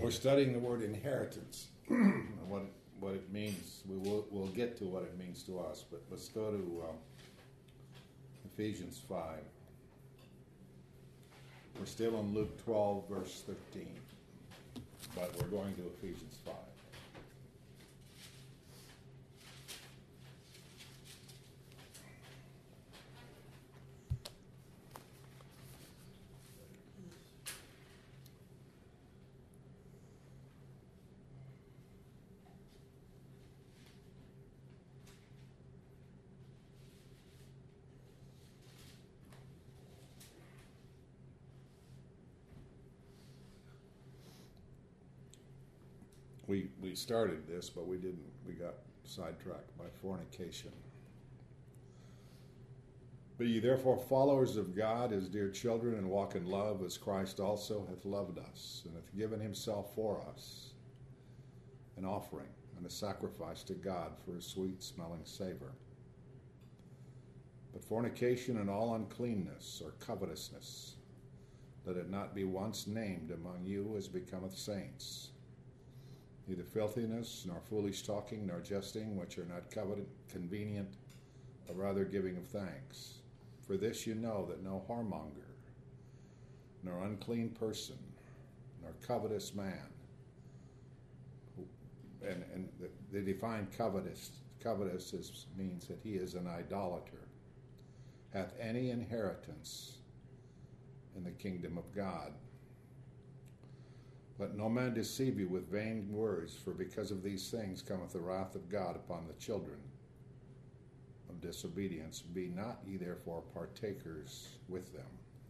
We're studying the word inheritance and what it means. We'll get to what it means to us, but let's go to Ephesians 5. We're still in Luke 12, verse 13, but we're going to Ephesians 5. We started this, but we didn't. We got sidetracked by fornication. Be ye therefore followers of God as dear children, and walk in love as Christ also hath loved us, and hath given himself for us, an offering and a sacrifice to God for a sweet-smelling savor. But fornication and all uncleanness or covetousness, let it not be once named among you as becometh saints. Neither filthiness, nor foolish talking, nor jesting, which are not convenient, but rather giving of thanks. For this you know, that no whoremonger, nor unclean person, nor covetous man, and they define covetous means that he is an idolater, hath any inheritance in the kingdom of God. Let no man deceive you with vain words, for because of these things cometh the wrath of God upon the children of disobedience. Be not ye therefore partakers with them.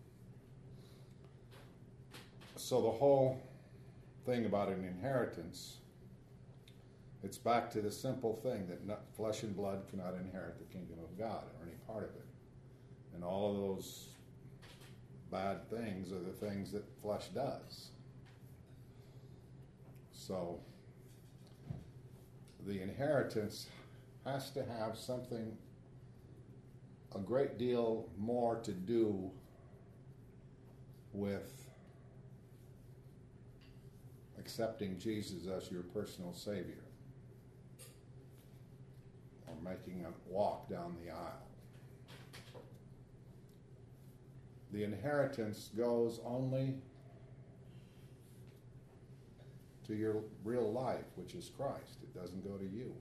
So the whole thing about an inheritance, it's back to the simple thing that flesh and blood cannot inherit the kingdom of God or any part of it. And all of those bad things are the things that flesh does. So the inheritance has to have something, a great deal more to do with accepting Jesus as your personal Savior, or making a walk down the aisle. The inheritance goes only to your real life, which is Christ. It doesn't go to you.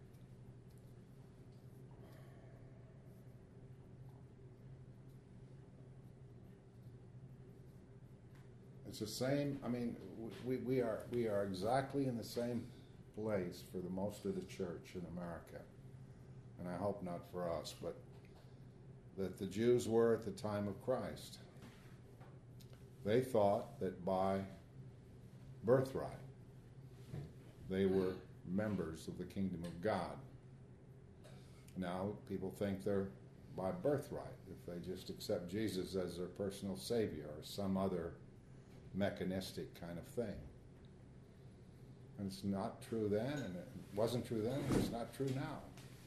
It's the same. I mean, we are exactly in the same place for the most of the church in America, and I hope not for us, but that the Jews were at the time of Christ. They thought that by birthright they were members of the kingdom of God. Now people think they're by birthright if they just accept Jesus as their personal Savior or some other mechanistic kind of thing. And it's not true then, and it wasn't true then, and it's not true now.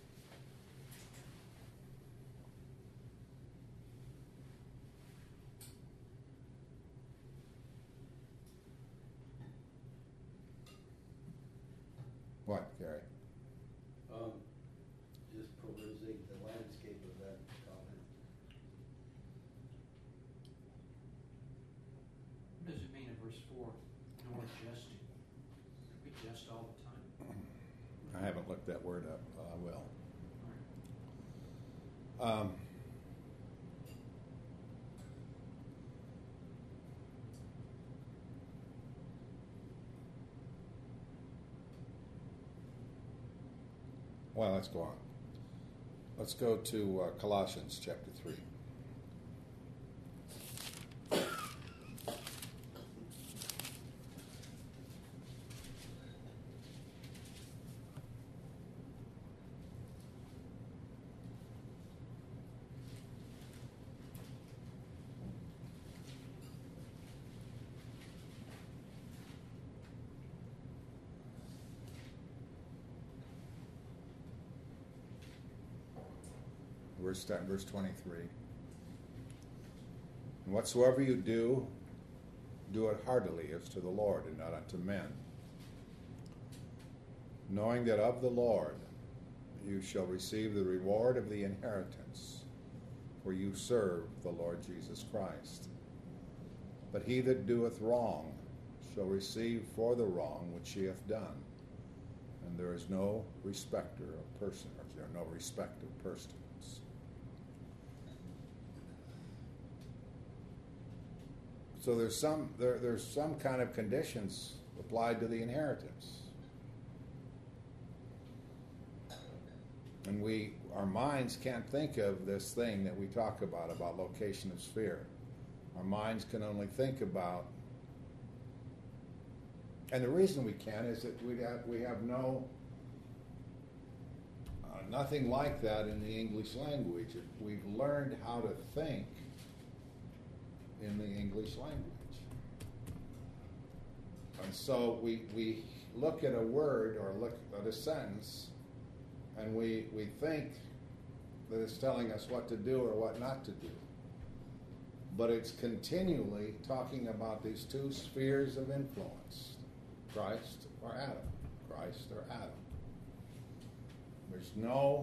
What, Gary? Just perusing the landscape of that comment. What does it mean in verse 4? No jesting. We jest all the time. I haven't looked that word up. I will. Well, let's go on. Let's go to Colossians chapter 3. Verse 23. And whatsoever you do, do it heartily as to the Lord and not unto men, knowing that of the Lord you shall receive the reward of the inheritance, for you serve the Lord Jesus Christ. But he that doeth wrong shall receive for the wrong which he hath done. And there is no respecter of persons, or there are no respect of persons. So there's some kind of conditions applied to the inheritance. And our minds can't think of this thing that we talk about location of sphere. Our minds can only think about, and the reason we can is that we have nothing like that in the English language. We've learned how to think in the English language. And so we look at a word or look at a sentence, and we think that it's telling us what to do or what not to do. But it's continually talking about these two spheres of influence, Christ or Adam. Christ or Adam. There's no,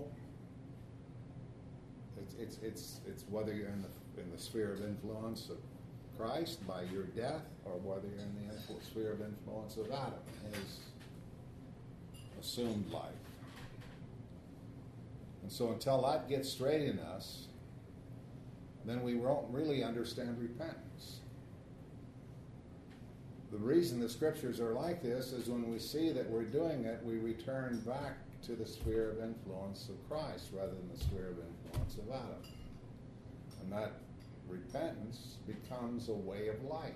it's whether you're in the sphere of influence of Christ by your death, or whether you're in the sphere of influence of Adam, his assumed life. And so until that gets straight in us, then we won't really understand repentance. The reason the scriptures are like this is when we see that we're doing it, we return back to the sphere of influence of Christ rather than the sphere of influence of Adam. And that repentance becomes a way of life.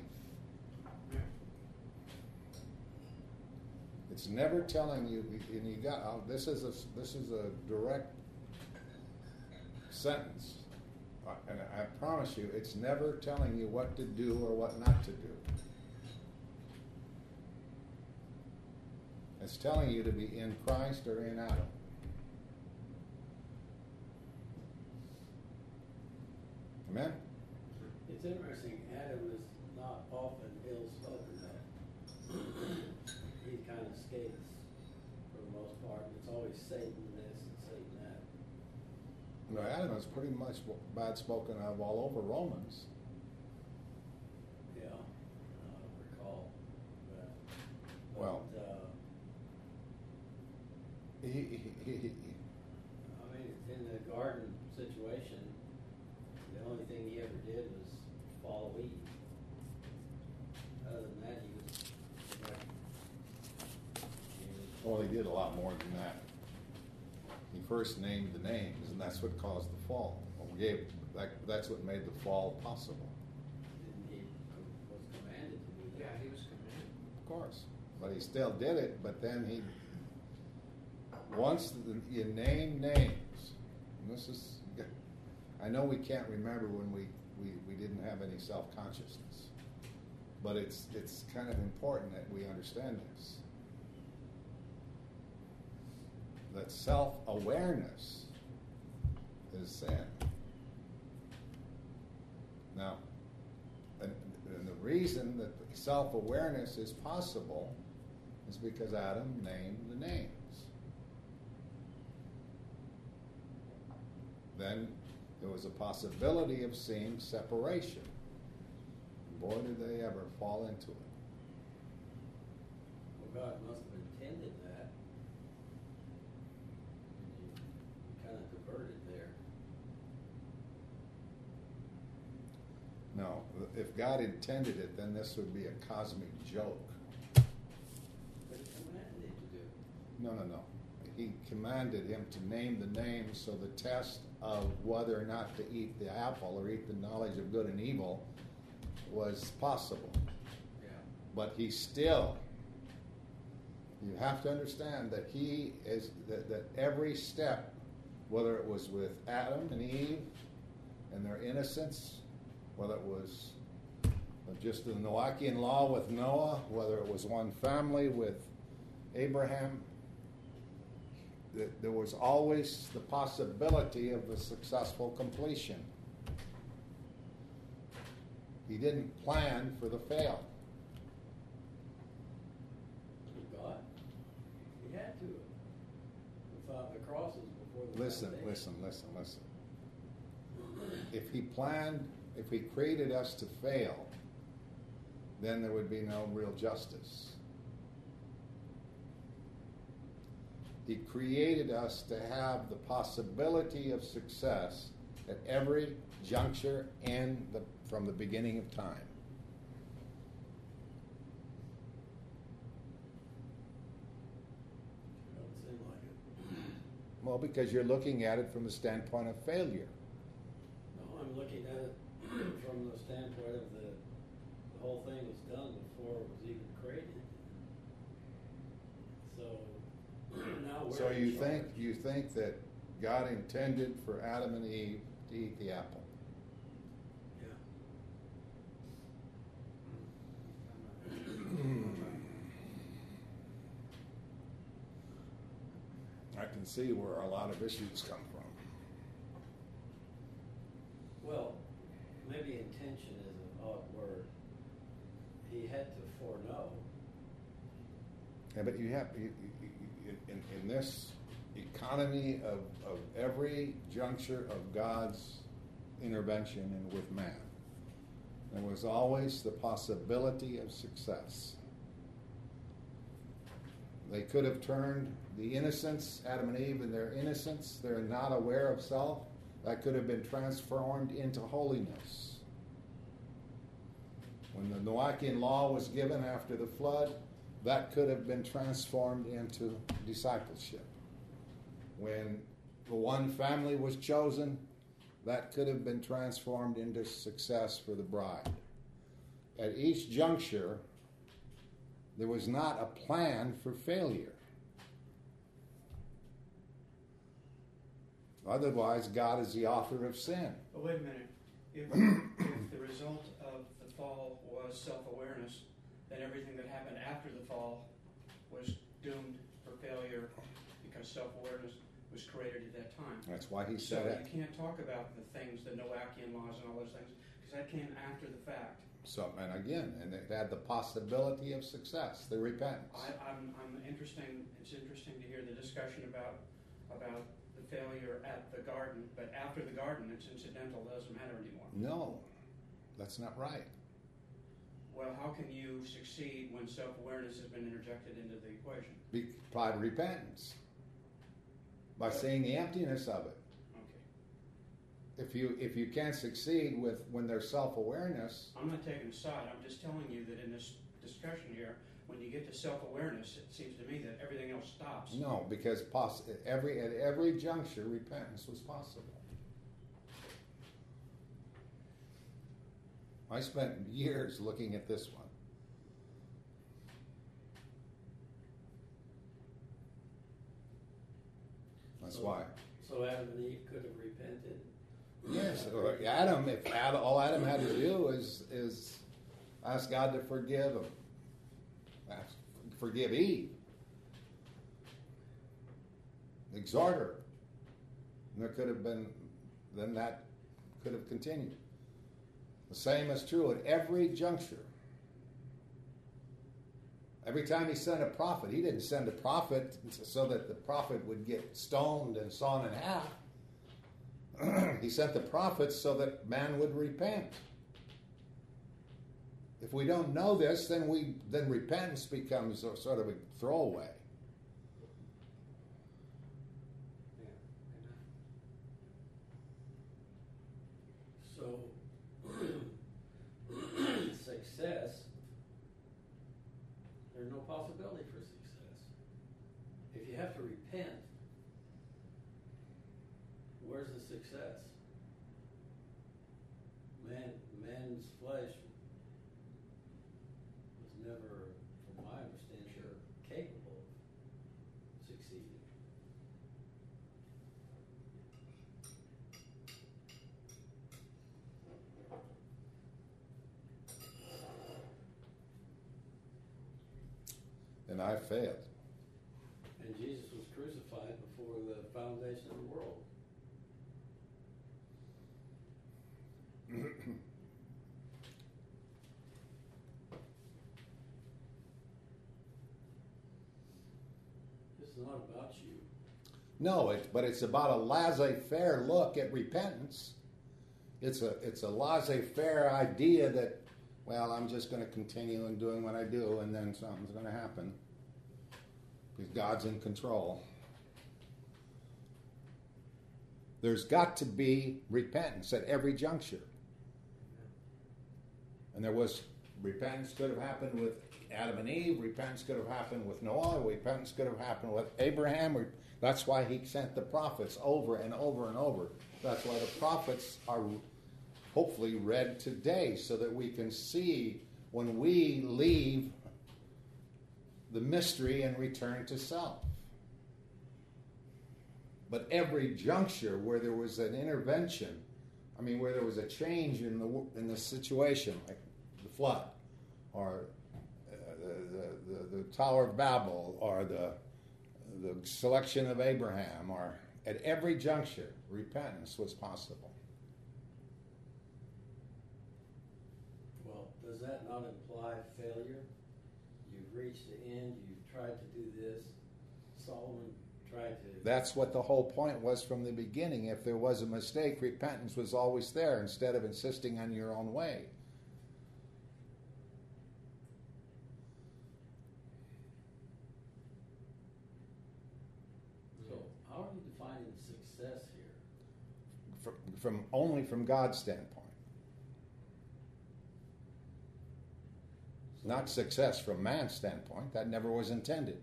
It's never telling you, and you got this is a direct sentence, and I promise you, it's never telling you what to do or what not to do. It's telling you to be in Christ or in Adam. Amen? It's interesting, Adam is not often ill-spoken of. He kind of skates for the most part. It's always Satan this and Satan that. No, Adam is pretty much bad spoken of all over Romans. Yeah, I don't recall. Well, I mean, in the garden situation, the only thing he ever did was follow Eve. Other than that, well, he did a lot more than that. He first named the names, and that's what caused the fall. That's what made the fall possible. he was commanded to do that. Yeah, he was commanded. Of course. But he still did it, but then once you name names, and this is, I know we can't remember when we didn't have any self-consciousness, but it's kind of important that we understand this. That self-awareness is sin. Now, and the reason that self-awareness is possible is because Adam named the names. Then there was a possibility of seeing separation. Boy, did they ever fall into it. Well, God must have intended that. You kind of diverted there. No, if God intended it, then this would be a cosmic joke. But he commanded him to do it. No. He commanded him to name the names, so the test of whether or not to eat the apple or eat the knowledge of good and evil was possible. Yeah. But he still, you have to understand that that every step, whether it was with Adam and Eve and their innocence, whether it was just the Noachian law with Noah, whether it was one family with Abraham, there was always the possibility of a successful completion. He didn't plan for the fail. crosses before the Listen, foundation. listen. If he created us to fail, then there would be no real justice. He created us to have the possibility of success at every juncture from the beginning of time. Doesn't seem like it. Well, because you're looking at it from the standpoint of failure. No, I'm looking at it from the standpoint of the whole thing was done before it was even created. So now we're So in you charge. think that God intended for Adam and Eve to eat the apple? Yeah. I can see where a lot of issues come from. Well, maybe intention is an odd word. He had to foreknow. Yeah, but in this economy of every juncture of God's intervention and with man, there was always the possibility of success. They could have turned the innocence, Adam and Eve in their innocence, they're not aware of self, that could have been transformed into holiness. When the Noachian law was given after the flood, that could have been transformed into discipleship. When the one family was chosen, that could have been transformed into success for the bride. At each juncture, there was not a plan for failure. Otherwise, God is the author of sin. But wait a minute. If the result of the fall was self-awareness, then everything that happened after the fall was doomed for failure because self-awareness was created at that time. That's why he So said it. you can't talk about the things, the Noachian laws and all those things, because that came after the fact. So, and again, and it had the possibility of success, the repentance. I'm interesting. It's interesting to hear the discussion about the failure at the garden, but after the garden, it's incidental. It doesn't matter anymore. No, that's not right. Well, how can you succeed when self-awareness has been interjected into the equation? By repentance, by seeing the emptiness of it. Okay. If you can't succeed when there's self-awareness, I'm not taking a side. I'm just telling you that in this discussion here, when you get to self-awareness, it seems to me that everything else stops. no, because at every juncture, repentance was possible. I spent years looking at this one. That's why. So Adam and Eve could have repented. Yes, all Adam had to do is ask God to forgive him. Forgive Eve. Exhort her. And there could have been, then that could have continued. The same is true at every juncture. Every time he sent a prophet, he didn't send a prophet so that the prophet would get stoned and sawn in half. He sent the prophets so that man would repent. If we don't know this, then repentance becomes a sort of a throwaway. So success, there's no possibility for success. If you have to repent, where's the success? Man's flesh was never, from my understanding, capable of succeeding. And I failed. And Jesus was crucified before the foundation of the world. It's not about you. No, but it's about a laissez-faire look at repentance. It's a laissez-faire idea that, well, I'm just going to continue in doing what I do, and then something's going to happen because God's in control. There's got to be repentance at every juncture. And there was repentance could have happened with Adam and Eve. Repentance could have happened with Noah. Repentance could have happened with Abraham. That's why he sent the prophets over and over and over. That's why the prophets are hopefully read today, so that we can see when we leave the mystery and return to self. But every juncture where there was an intervention, where there was a change in the situation, like the flood, or the Tower of Babel, or the selection of Abraham, or at every juncture, repentance was possible. Well, does that not imply failure? You've reached the end, you've tried to do this. Solomon tried to... That's what the whole point was from the beginning. If there was a mistake, repentance was always there instead of insisting on your own way. So, how are you defining success here? Only from God's standpoint. Not success from man's standpoint. That never was intended.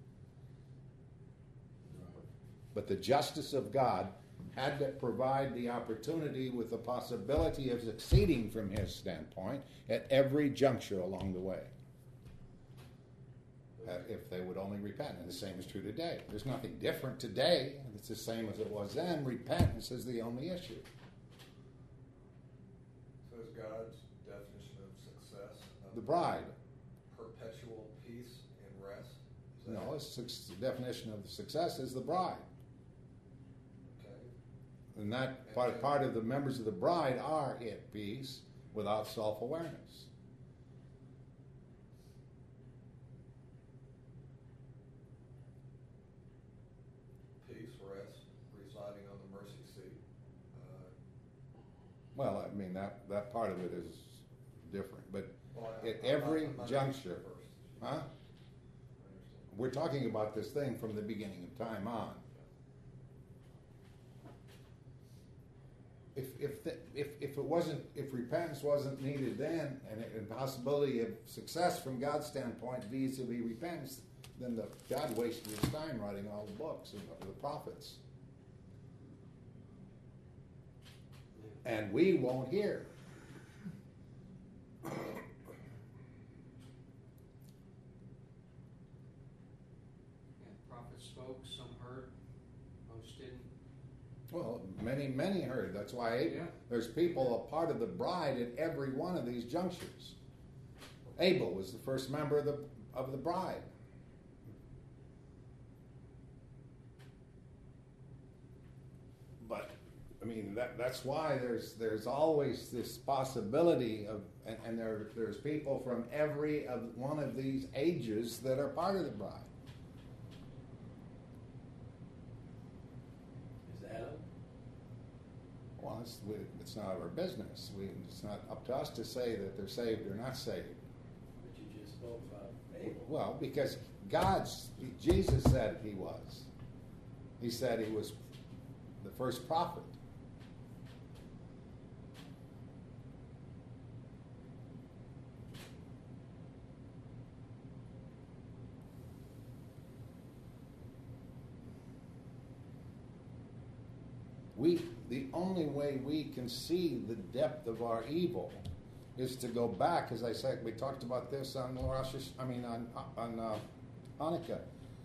But the justice of God had to provide the opportunity with the possibility of succeeding from his standpoint at every juncture along the way. If they would only repent. And the same is true today. There's nothing different today. It's the same as it was then. Repentance is the only issue. So is God's definition of success The bride. perpetual peace and rest? Is that No, the definition of success is the bride. okay? And that part of the members of the bride are at peace without self-awareness. Peace, rest, residing on the mercy seat. Well, that part of it is different. But at I'm every not juncture, first. huh? I understand. We're talking about this thing from the beginning of time on. If repentance wasn't needed then, and possibility of success from God's standpoint vis-a-vis repentance, then God wasted his time writing all the books of the prophets. And we won't hear. Yeah, prophets spoke, some heard, most didn't. Well, many heard. That's why there's people a part of the bride at every one of these junctures. Abel was the first member of the bride. But that's why there's always this possibility of, and there's people from every one of these ages that are part of the bride. Is Adam? Well, it's not our business. It's not up to us to say that they're saved or not saved. But you just spoke about Abel. Well, because Jesus said he was. He said he was the first prophet. The only way we can see the depth of our evil is to go back, as I said. We talked about this on Hanukkah.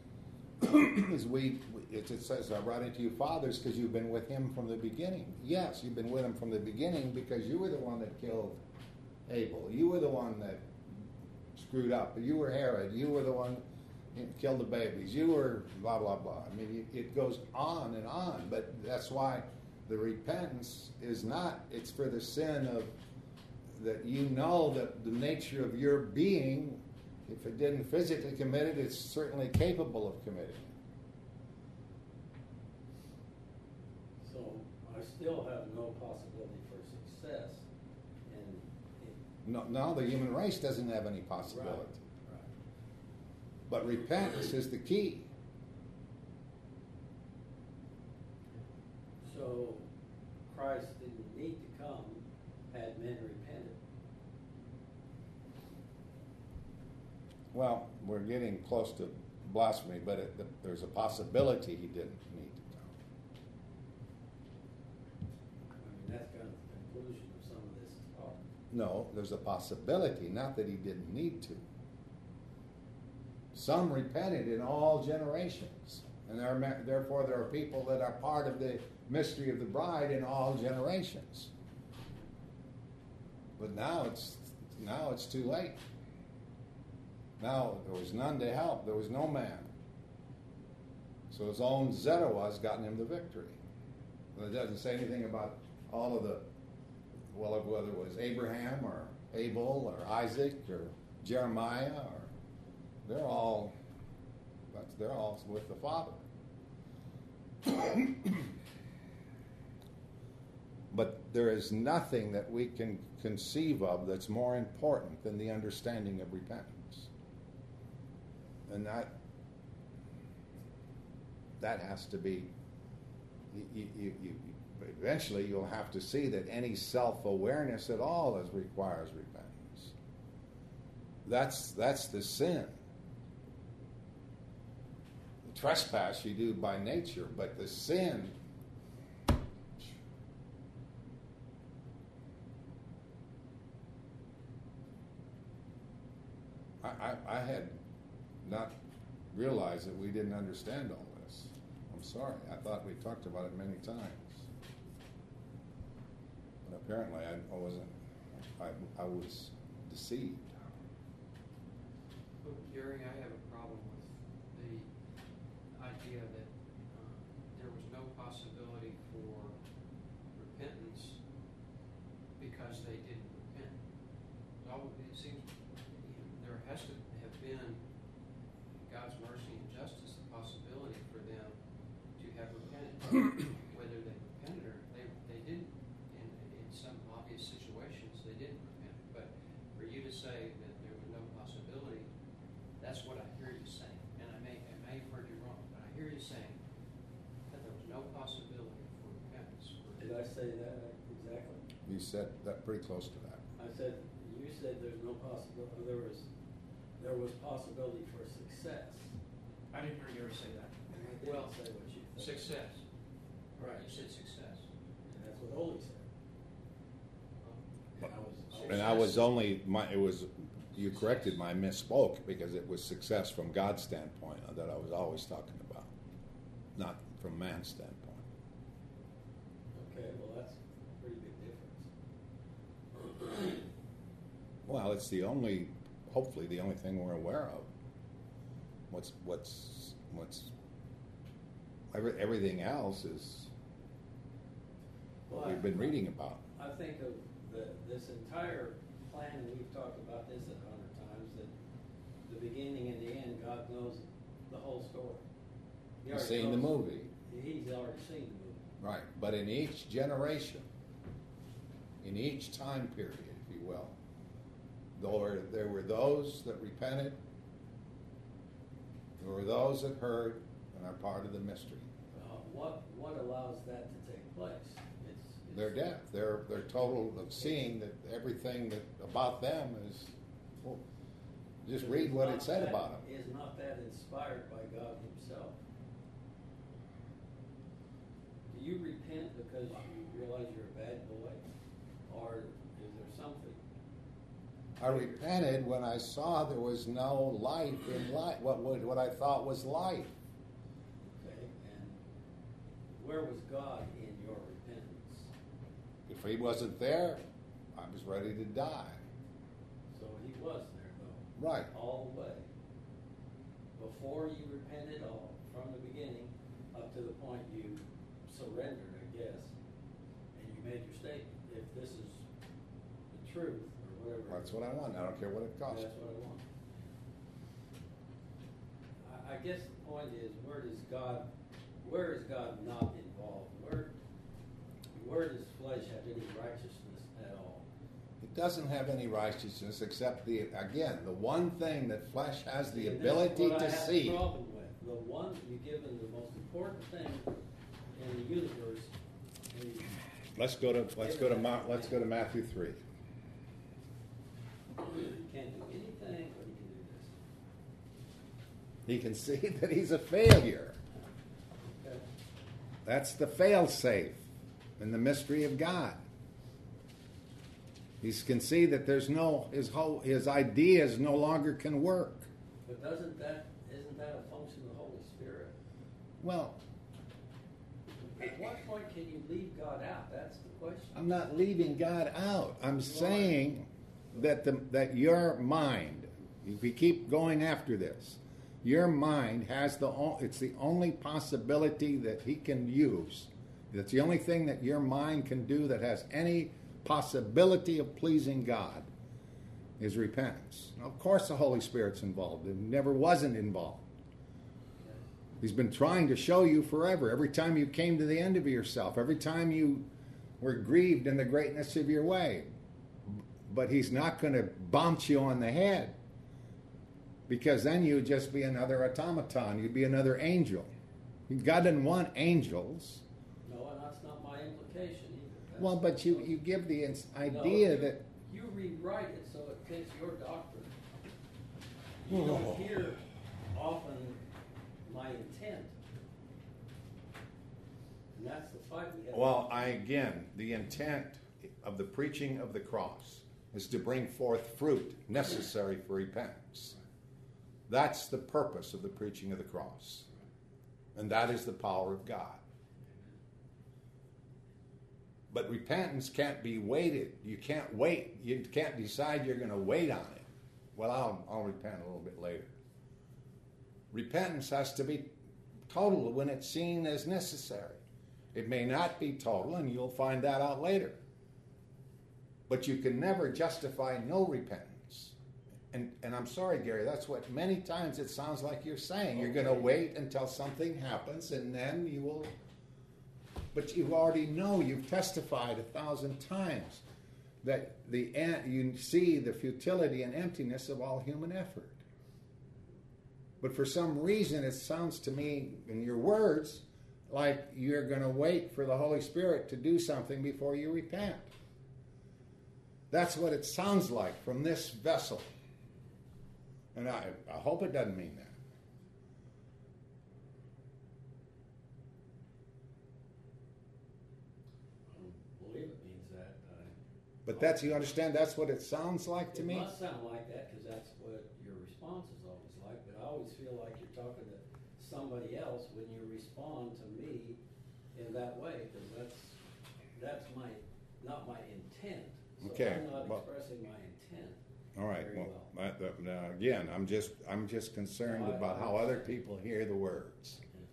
It says, "I write unto you, fathers, because you've been with him from the beginning." Yes, you've been with him from the beginning because you were the one that killed Abel. You were the one that screwed up. You were Herod. You were the one who killed the babies. You were blah blah blah. It goes on and on. But that's why the repentance is not. It's for the sin of that that the nature of your being. If it didn't physically commit it, it's certainly capable of committing it. still have no possibility for success, and No, the human race doesn't have any possibility. Right. But repentance is the key. So Christ didn't need to come had men repented. Well, we're getting close to blasphemy, but there's a possibility he didn't need to come. I mean, that's kind of the conclusion of some of this talk. No, there's a possibility, not that he didn't need to. Some repented in all generations, and therefore there are people that are part of the mystery of the bride in all generations. But now it's too late. Now there was none to help. There was no man. So his own Zerah has gotten him the victory. But it doesn't say anything about all of the, well, whether it was Abraham or Abel or Isaac or Jeremiah, or they're all with the Father. But there is nothing that we can conceive of that's more important than the understanding of repentance. And that has to be, eventually you'll have to see that any self-awareness at all requires repentance. That's the sin. The trespass you do by nature, but the sin, I had not realized that we didn't understand all this. I'm sorry. I thought we talked about it many times. But apparently I wasn't. I was deceived. Well, Gary, I have a problem with the idea that there was no possibility for repentance because they didn't repent. It seems there has to have been God's mercy and justice, the possibility for them to have repented. Whether they repented or they didn't, in some obvious situations, they didn't repent. But for you to say that there was no possibility, that's what I hear you saying. And I may have heard you wrong, but I hear you saying that there was no possibility for repentance. Did I say that exactly? You said that pretty close to that. You said there's no possibility. There was possibility for success. I didn't hear you ever say that. And I didn't say what you said. Success. Right. You said success. And that's what Oli said. You corrected my misspoke because it was success from God's standpoint that I was always talking about, not from man's standpoint. Okay, well that's a pretty big difference. Well, it's hopefully the only thing we're aware of. Everything else is what we've been reading about. I think of this entire plan, and we've talked about this 100 times, that the beginning and the end, God knows the whole story. He's seen the movie. He's already seen the movie. Right, but in each generation, in each time period, if you will, there were those that repented, there were those that heard and are part of the mystery. What allows that to take place? They're deaf. They're total of seeing that everything about them is. Well, just read what it said about them. Is not that inspired by God Himself? Do you repent because you realize you're a bad boy, or is there something? I repented when I saw there was no life in life. What I thought was life. Okay, and where was God in your repentance? If He wasn't there, I was ready to die. So He was there, though. Right. All the way. Before you repented, all from the beginning up to the point you surrendered, I guess, and you made your statement. If this is the truth, or whatever. That's what I want. I don't care what it costs. That's what I want. I guess the point is, where is God not involved? where does flesh have any righteousness at all? It doesn't have any righteousness except the one thing that flesh has the And this is ability what I to have see. a problem with. The one you've given the most important thing in the universe, and you Let's go to Matthew 3. can't do anything, but you can do this. He can see that he's a failure. Okay. That's the fail-safe in the mystery of God. He can see that his ideas no longer can work. But isn't that a function of the Holy Spirit? Well, At what point can you leave God out? That's the question. I'm not leaving God out. I'm saying that your mind, if we keep going after this, your mind has it's the only possibility that he can use. It's the only thing that your mind can do that has any possibility of pleasing God is repentance. Now, of course the Holy Spirit's involved. It never wasn't involved. He's been trying to show you forever. Every time you came to the end of yourself, every time you were grieved in the greatness of your way. But he's not going to bounce you on the head, because then you'd just be another automaton. You'd be another angel. God didn't want angels. No, and that's not my implication either. Well, but you give the idea that... You rewrite it so it fits your doctrine. You don't hear often my intent. And that's the fight we have. Well, the intent of the preaching of the cross is to bring forth fruit necessary for repentance. That's the purpose of the preaching of the cross. And that is the power of God. But repentance can't be waited. You can't wait. You can't decide you're going to wait on it. Well, I'll repent a little bit later. Repentance has to be total when it's seen as necessary. It may not be total, and you'll find that out later. But you can never justify no repentance. And I'm sorry, Gary, that's what many times it sounds like you're saying. You're going to wait until something happens, and then you will... But you already know, you've testified 1,000 times that you see the futility and emptiness of all human effort. But for some reason, it sounds to me, in your words, like you're going to wait for the Holy Spirit to do something before you repent. That's what it sounds like from this vessel. And I hope it doesn't mean that. I don't believe it means that. But you understand, that's what it sounds like to me? It must sound like that because that's what your response is always like. But I always feel like you're talking to somebody else when you respond to me in that way, because that's not my intent. So Okay, I'm not well, expressing my intent. All right. very Well, now again, I'm just concerned No, I about how other understand. people hear the words,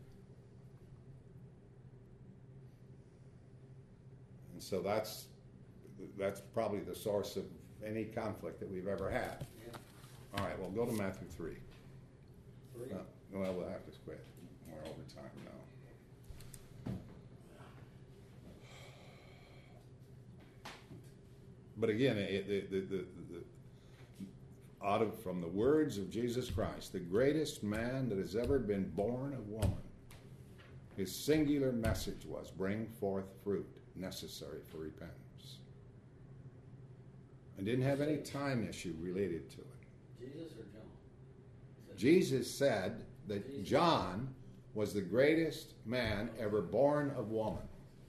and so that's probably the source of any conflict that we've ever had. Yeah. All right. Well, go to Matthew 3. 3. Well, we'll have to quit. We're over time now. But again, from the words of Jesus Christ, the greatest man that has ever been born of woman, his singular message was, bring forth fruit necessary for repentance. And didn't have any time issue related to it. Jesus or John? Jesus said that John was the greatest man ever born of woman.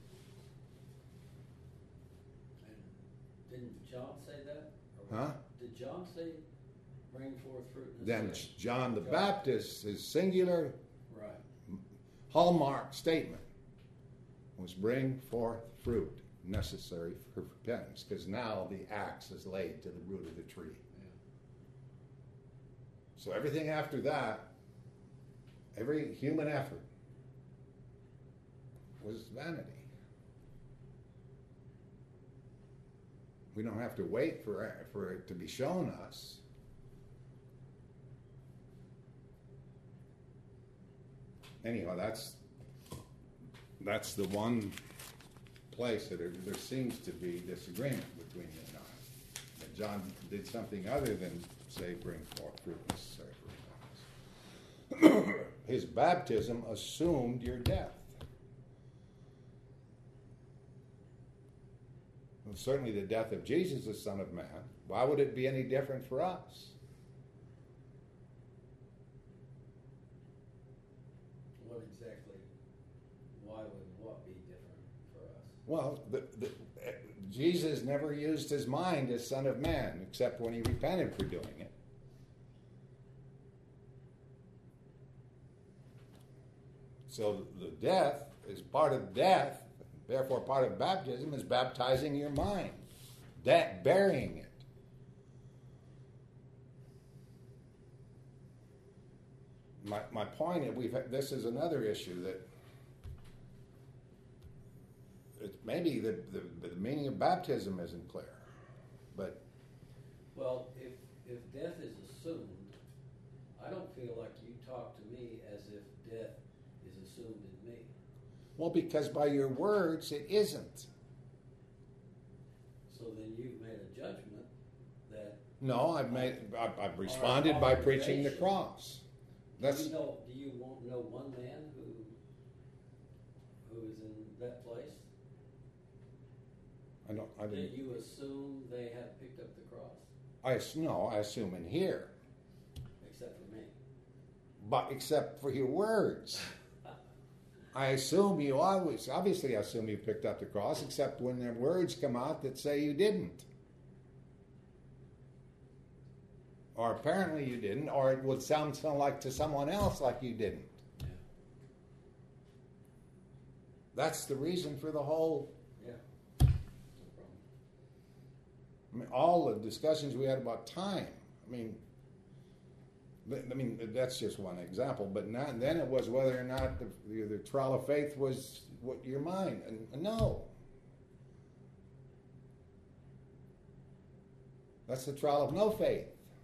And didn't John say that? Or Huh? Did John say bring forth fruit? Then John the Baptist, his singular Right. hallmark statement was bring forth fruit necessary for repentance, because now the axe is laid to the root of the tree. Yeah. So everything after that, every human effort was vanity. We don't have to wait for it to be shown us. Anyhow, that's the one place that there seems to be disagreement between you and I. That John did something other than say, bring forth fruit necessary for repentance. His baptism assumed your death. And certainly the death of Jesus, the Son of Man. Why would it be any different for us? What exactly, why would what be different for us? Well, Jesus never used his mind as Son of Man, except when he repented for doing it. So the death is part of death, therefore part of baptism is baptizing your mind, burying it. My point is, this is another issue that maybe the meaning of baptism isn't clear, but Well, if death is assumed, I don't feel like you talk to me as if death is assumed in me. well, because by your words it isn't. So then you've made a judgment that. No, I've responded by preaching the cross. That's Do you know one man who is in that place? I Did didn't. you assume they had picked up the cross, I assume in here, except for me? but except for your words. I assume you obviously I assume you picked up the cross, except when their words come out that say you didn't. Or apparently you didn't, or it would sound like to someone else like you didn't. Yeah. That's the reason for the whole, Yeah. No problem. I mean, all the discussions we had about time. I mean, that's just one example. But then it was whether or not the trial of faith was what your mind. And no. That's the trial of no faith.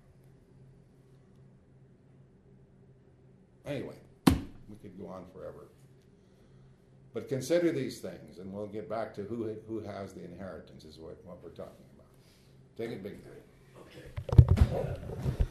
Anyway, we could go on forever. But consider these things, and we'll get back to who has the inheritance is what we're talking about. Take it big time. Okay.